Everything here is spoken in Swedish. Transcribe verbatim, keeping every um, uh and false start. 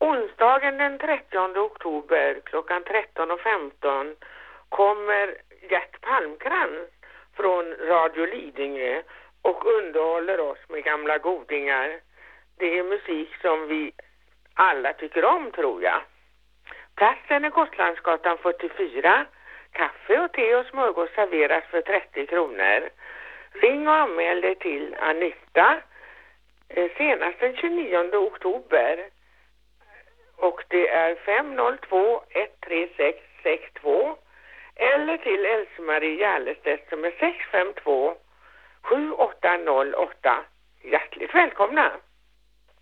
Onsdagen den trettionde oktober klockan tretton och femton kommer Gert Palmkrans från Radio Lidingö och underhåller oss med gamla godingar. Det är musik som vi alla tycker om, tror jag. Platsen är Gotlandsgatan fyrtiofyra. Kaffe och te och smörgås serveras för trettio kronor. Ring och anmäl dig till Anita eh, senast den tjugonionde oktober. Och det är fem noll två ett tre sex sex två. Eller till Else-Marie Järlestedt som är sex fem två sju åtta noll åtta. Hjärtligt välkomna!